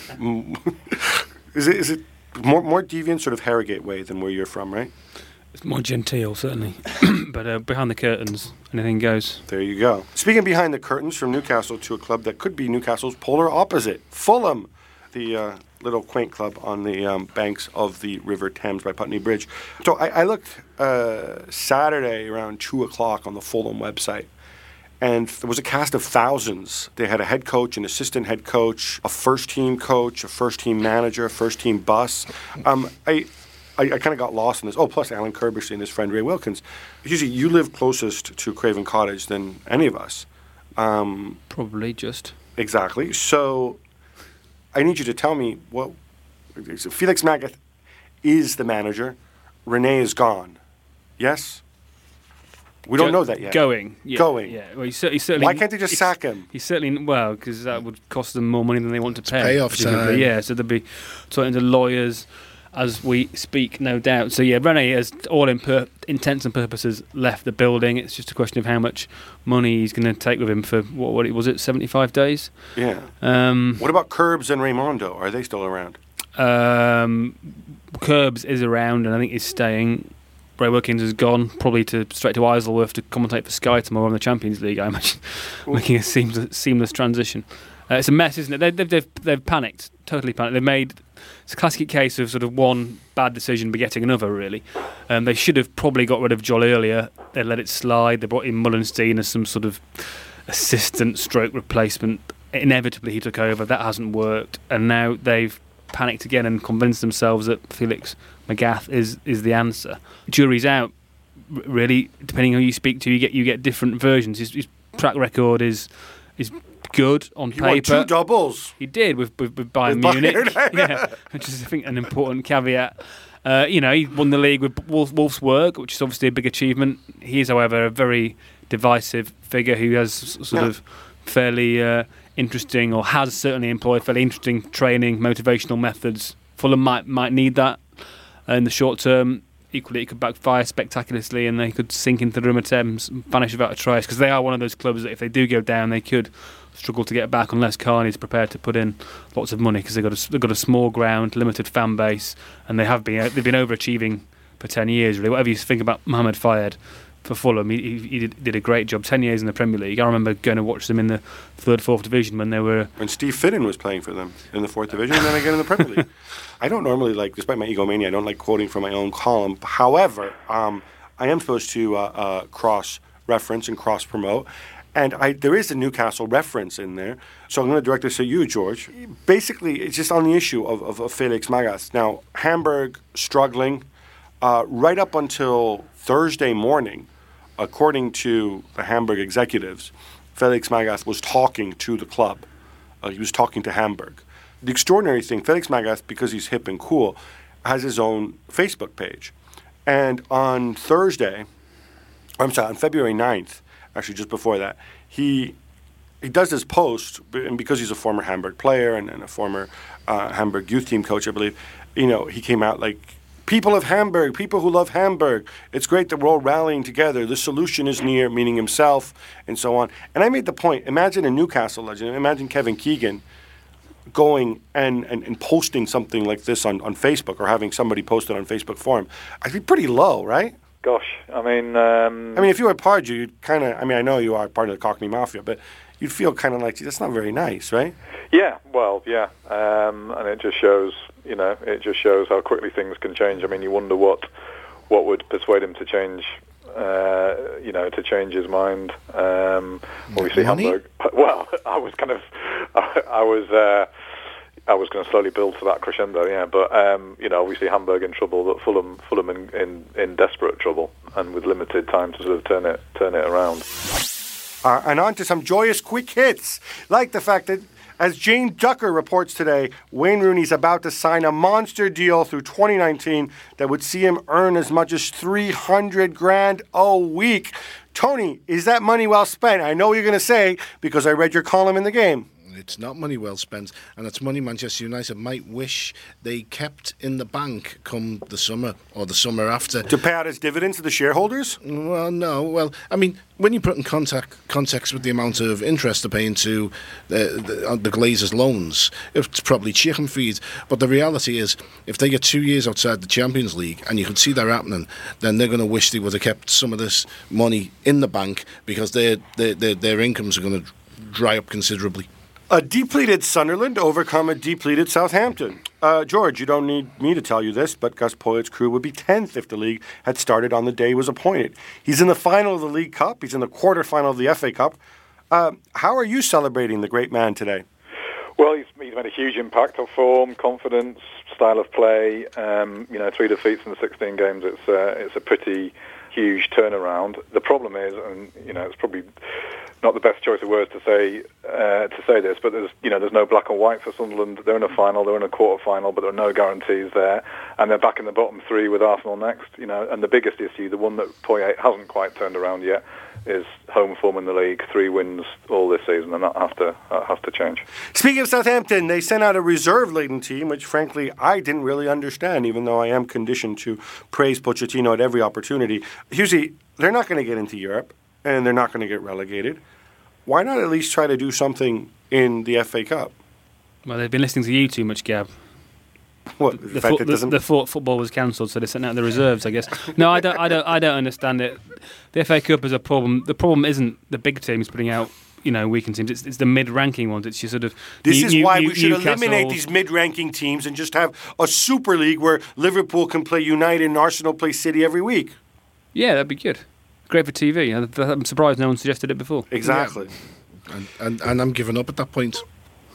is it? Is it More more deviant sort of Harrogate way than where you're from, right? It's more genteel, certainly. But uh, behind the curtains, anything goes. There you go. Speaking behind the curtains, from Newcastle to a club that could be Newcastle's polar opposite, Fulham, the uh, little quaint club on the um, banks of the River Thames by Putney Bridge. So I, I looked uh, Saturday around two o'clock on the Fulham website, and there was a cast of thousands. They had a head coach, an assistant head coach, a first-team coach, a first-team manager, a first-team bus. Um, I I, I kind of got lost in this. Oh, plus Alan Kirbishley and his friend Ray Wilkins. Usually you live closest to Craven Cottage than any of us. Um, Probably just. Exactly. So I need you to tell me what... Felix Magath is the manager. Renee is gone. Yes? We don't Go, know that yet. Going. Yeah, going. Yeah. Well, he's, he's certainly, Why can't they just sack him? He's certainly, well, because that would cost them more money than they want to pay. Payoff time. Yeah, so they'll be talking to lawyers as we speak, no doubt. So, yeah, Rene has, all in per- intents and purposes, left the building. It's just a question of how much money he's going to take with him for, what, what was it, seventy-five days? Yeah. Um, what about Curbs and Raimondo? Are they still around? Um, Curbs is around, and I think he's staying. Ray Wilkins has gone, probably to straight to Isleworth to commentate for Sky tomorrow on the Champions League, I imagine, making a seamless, seamless transition. Uh, it's a mess, isn't it? They, they've, they've, they've panicked, totally panicked. They've made, it's a classic case of sort of one bad decision begetting another, really. Um, they should have probably got rid of Joel earlier. They let it slide. They brought in Mullenstein as some sort of assistant stroke replacement. Inevitably, he took over. That hasn't worked. And now they've panicked again and convinced themselves that Felix Magath is is the answer. Jury's out, really. Depending on who you speak to, you get you get different versions. His, his track record is is good on he paper. Won two doubles. He did with with, with Bayern with Munich, Bayern. yeah, which is I think an important caveat. Uh, you know, he won the league with Wolf, Wolfsburg, which is obviously a big achievement. He is, however, a very divisive figure who has sort yeah. of fairly uh, interesting, or has certainly employed fairly interesting training, motivational methods. Fulham might might need that uh, in the short term. Equally, it could backfire spectacularly, and they could sink into the River Thames and vanish without a trace, because they are one of those clubs that if they do go down, they could struggle to get back unless Carney is prepared to put in lots of money, because they've got a, they've got a small ground, limited fan base, and they have been they've been overachieving for ten years. Really, whatever you think about Mohamed Fayed for Fulham, he, he did, did a great job. Ten years in the Premier League. I remember going to watch them in the third, fourth division when they were when Steve Finnan was playing for them in the fourth division, and then again in the Premier League. I don't normally like, despite my egomania, I don't like quoting from my own column. However, um, I am supposed to uh, uh, cross-reference and cross-promote. And I, there is a Newcastle reference in there. So I'm going to direct this at you, George. Basically, it's just on the issue of, of, of Felix Magath. Now, Hamburg struggling uh, right up until Thursday morning, according to the Hamburg executives, Felix Magath was talking to the club. Uh, he was talking to Hamburg. The extraordinary thing, Felix Magath, because he's hip and cool, has his own Facebook page. And on Thursday, I'm sorry, on February ninth, actually just before that, he he does this post, and because he's a former Hamburg player and, and a former uh, Hamburg youth team coach, I believe, you know, he came out like, people of Hamburg, people who love Hamburg, it's great that we're all rallying together. The solution is near, meaning himself, and so on. And I made the point, imagine a Newcastle legend, imagine Kevin Keegan going and, and, and posting something like this on, on Facebook, or having somebody post it on Facebook for him. I'd be pretty low, right? gosh, I mean, um, I mean, if you were Pardew, you'd kind of. I mean, I know you are part of the Cockney Mafia, but you'd feel kind of like that's not very nice, right? Yeah, well, yeah, um, and it just shows, you know, it just shows how quickly things can change. I mean, you wonder what what would persuade him to change, uh, you know, to change his mind. Um, obviously, Money? Hamburg. Well, I was kind of, I, I was. Uh, I was going to slowly build to that crescendo, yeah. But um, you know, obviously Hamburg in trouble, but Fulham, Fulham in, in, in desperate trouble, and with limited time to sort of turn it turn it around. Uh, and on to some joyous quick hits, like the fact that, as Jane Ducker reports today, Wayne Rooney's about to sign a monster deal through twenty nineteen that would see him earn as much as three hundred grand a week. Tony, is that money well spent? I know you're going to say, because I read your column in the game. It's not money well spent, and it's money Manchester United might wish they kept in the bank come the summer or the summer after. To pay out as dividends to the shareholders? Well, no. Well, I mean, when you put in contact, context with the amount of interest they're paying to the, the, the Glazers' loans, it's probably chicken feed. But the reality is, if they get two years outside the Champions League, and you could see that happening, then they're going to wish they would have kept some of this money in the bank, because their their, their, their incomes are going to dry up considerably. A depleted Sunderland overcome a depleted Southampton. Uh, George, you don't need me to tell you this, but Gus Poyet's crew would be tenth if the league had started on the day he was appointed. He's in the final of the League Cup. He's in the quarterfinal of the F A Cup. Uh, how are you celebrating the great man today? Well, he's, he's made a huge impact on form, confidence, style of play. Um, you know, three defeats in the sixteen games. It's uh, it's a pretty huge turnaround. The problem is, and you know, it's probably not the best choice of words to say uh, to say this, but there's you know there's no black and white for Sunderland. They're in a final, they're in a quarter final, but there are no guarantees there, and they're back in the bottom three with Arsenal next. You know, and the biggest issue, the one that Poyet hasn't quite turned around yet, is home form in the league. Three wins all this season, and that has to that has to change. Speaking of Southampton, they sent out a reserve-laden team, which frankly I didn't really understand, even though I am conditioned to praise Pochettino at every opportunity. Husey, they're not going to get into Europe, and they're not going to get relegated. Why not at least try to do something in the F A Cup? Well, they've been listening to you too much, Gab. What, the, the, the, fact fo- that doesn't... the, the fo- football was cancelled, so they sent out the reserves, I guess. No, I don't. I don't. I don't understand it. The F A Cup is a problem. The problem isn't the big teams putting out, you know, weakened teams. It's, it's the mid-ranking ones. It's your sort of. This new, is new, why new, we should Newcastle. eliminate these mid-ranking teams and just have a Super League where Liverpool can play United and Arsenal play City every week. Yeah, that'd be good. Great for T V. I'm surprised no one suggested it before. Exactly. Yeah. And, and and I'm giving up at that point.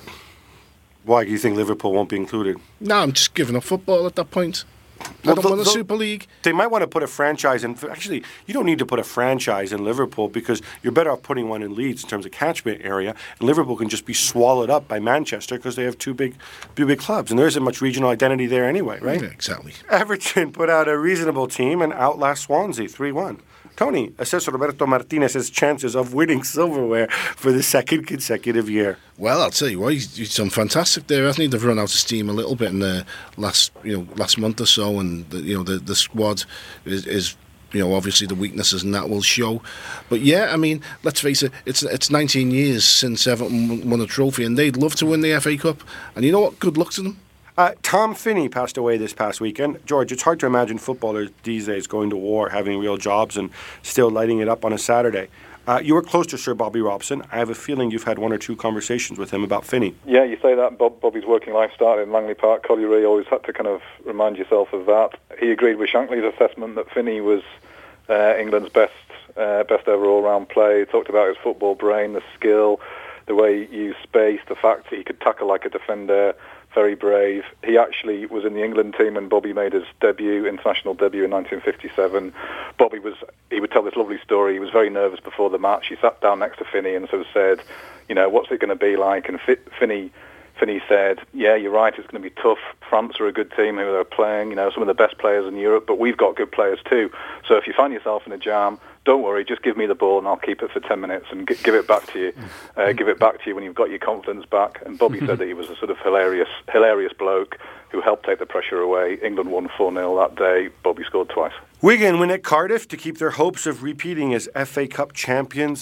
Why do you think Liverpool won't be included? No, I'm just giving up football at that point. I Well, don't the- want a the- Super League. They might want to put a franchise in. Actually, you don't need to put a franchise in Liverpool because you're better off putting one in Leeds in terms of catchment area. And Liverpool can just be swallowed up by Manchester because they have two big, two big clubs, and there isn't much regional identity there anyway, right? Yeah, exactly. Everton put out a reasonable team and outlast Swansea three one. Tony, assess Roberto Martinez's chances of winning silverware for the second consecutive year. Well, I'll tell you what, he's, he's done fantastic there, hasn't he? They've run out of steam a little bit in the last, you know, last month or so, and the, you know the the squad is, is, you know, obviously the weaknesses and that will show. But yeah, I mean, let's face it, it's it's nineteen years since Everton won a trophy, and they'd love to win the F A Cup. And you know what? Good luck to them. Uh, Tom Finney passed away this past weekend. George, it's hard to imagine footballers these days going to war, having real jobs, and still lighting it up on a Saturday. Uh, you were close to Sir Bobby Robson. I have a feeling you've had one or two conversations with him about Finney. Yeah, you say that. Bob, Bobby's working life started in Langley Park. Colliery, always had to kind of remind yourself of that. He agreed with Shankly's assessment that Finney was uh, England's best uh, best ever all-round play. He talked about his football brain, the skill, the way he used space, the fact that he could tackle like a defender. Very brave. He actually was in the England team when Bobby made his debut, international debut in nineteen fifty-seven. Bobby was, he would tell this lovely story. He was very nervous before the match. He sat down next to Finney and sort of said, you know, what's it going to be like? And Finney, Finney said, yeah, you're right, it's going to be tough. France are a good team who are playing, you know, some of the best players in Europe, but we've got good players too. So if you find yourself in a jam, don't worry, just give me the ball and I'll keep it for ten minutes and g- give it back to you. Uh, give it back to you when you've got your confidence back. And Bobby said that he was a sort of hilarious hilarious bloke who helped take the pressure away. England won four nil that day. Bobby scored twice. Wigan win at Cardiff to keep their hopes of repeating as F A Cup champions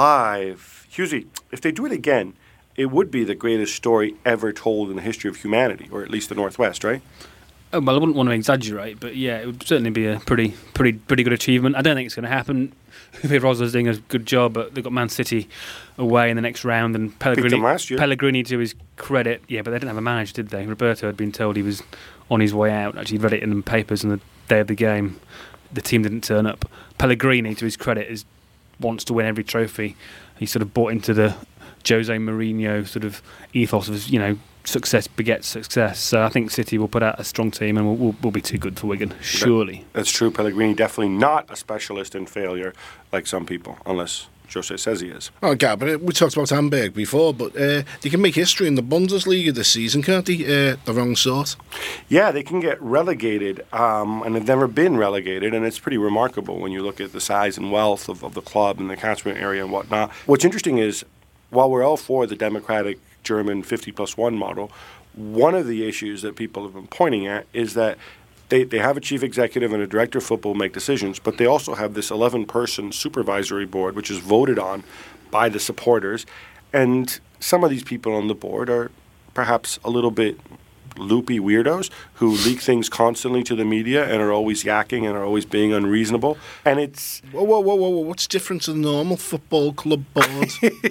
alive. Husey, if they do it again, it would be the greatest story ever told in the history of humanity, or at least the Northwest, right? Oh, well, I wouldn't want to exaggerate, but yeah, it would certainly be a pretty, pretty, pretty good achievement. I don't think it's going to happen. Uwe Rosler's doing a good job, but they've got Man City away in the next round, and Pellegrini. last year. Pellegrini, to his credit, yeah, but they didn't have a manager, did they? Roberto had been told he was on his way out. Actually, read it in the papers on the day of the game. The team didn't turn up. Pellegrini, to his credit, is wants to win every trophy. He sort of bought into the Jose Mourinho sort of ethos of, you know, success begets success. So I think City will put out a strong team and will will, will be too good for Wigan, surely. That, that's true. Pellegrini definitely not a specialist in failure like some people, unless Jose says he is. Oh, God, but we talked about Hamburg before, but uh, they can make history in the Bundesliga this season, can't they? Uh, the wrong sort. Yeah, they can get relegated, um, and they've never been relegated, and it's pretty remarkable when you look at the size and wealth of, of the club and the catchment area and whatnot. What's interesting is, while we're all for the democratic German fifty plus one model, one of the issues that people have been pointing at is that they, they have a chief executive and a director of football make decisions, but they also have this eleven-person supervisory board, which is voted on by the supporters. And some of these people on the board are perhaps a little bit loopy weirdos who leak things constantly to the media and are always yakking and are always being unreasonable. And it's... Whoa, whoa, whoa, whoa, what's different to the normal football club board?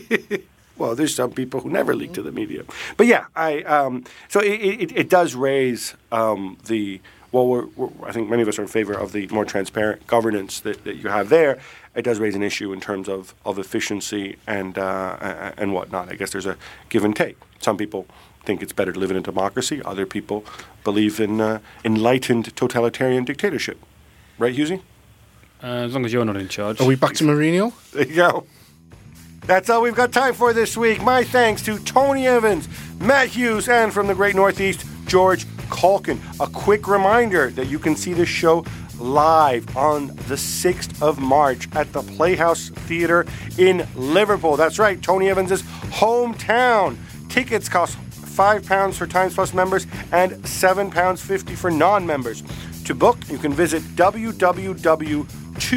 Well, there's some people who never leak to the media. But yeah, I um, so it, it, it does raise um, the... Well, we're, we're, I think many of us are in favor of the more transparent governance that, that you have there. It does raise an issue in terms of, of efficiency and uh, and whatnot. I guess there's a give and take. Some people think it's better to live in a democracy. Other people believe in uh, enlightened totalitarian dictatorship. Right, Husey? Uh, as long as you're not in charge. Are we back to Mourinho? There you go. That's all we've got time for this week. My thanks to Tony Evans, Matt Hughes, and from the Great Northeast, George Calkin. A quick reminder that you can see this show live on the sixth of March at the Playhouse Theatre in Liverpool. That's right, Tony Evans' hometown. Tickets cost five pounds for Times Plus members and seven pounds fifty for non-members. To book, you can visit w w w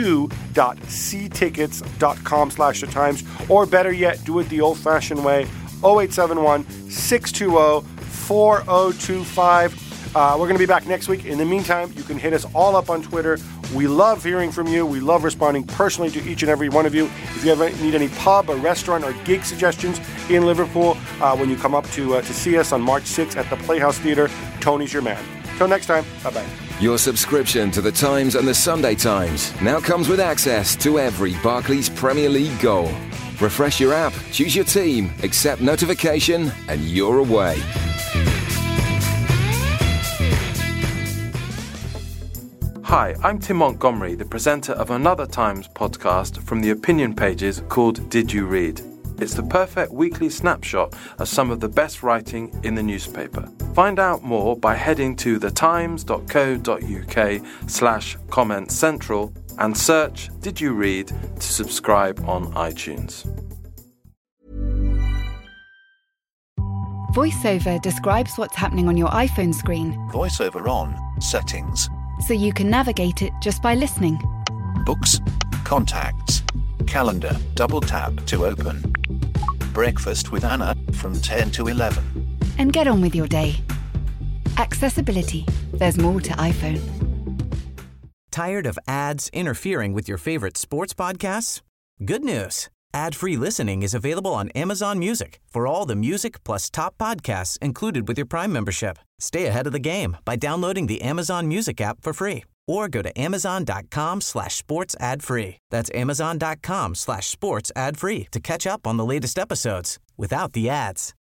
dot c tickets dot com slash the times, or better yet, do it the old-fashioned way, oh eight seven one, six two zero, four oh two five. Uh, we're going to be back next week. In the meantime, you can hit us all up on Twitter. We love hearing from you. We love responding personally to each and every one of you. If you ever need any pub or restaurant or gig suggestions in Liverpool, uh, when you come up to uh, to see us on March sixth at the Playhouse Theatre, Tony's your man. Till next time, bye-bye. Your subscription to The Times and The Sunday Times now comes with access to every Barclays Premier League goal. Refresh your app, choose your team, accept notification, and you're away. Hi, I'm Tim Montgomery, the presenter of another Times podcast from the opinion pages called Did You Read? It's the perfect weekly snapshot of some of the best writing in the newspaper. Find out more by heading to thetimes.co.uk slash comment central and search Did You Read to subscribe on iTunes. VoiceOver describes what's happening on your iPhone screen, VoiceOver on, settings, so you can navigate it just by listening. books, contacts, calendar, double tap to open. Breakfast with Anna from ten to eleven. And get on with your day. Accessibility. There's more to iPhone. Tired of ads interfering with your favorite sports podcasts? Good news. Ad-free listening is available on Amazon Music for all the music plus top podcasts included with your Prime membership. Stay ahead of the game by downloading the Amazon Music app for free or go to amazon.com slash sports ad free. That's amazon.com slash sports ad free to catch up on the latest episodes without the ads.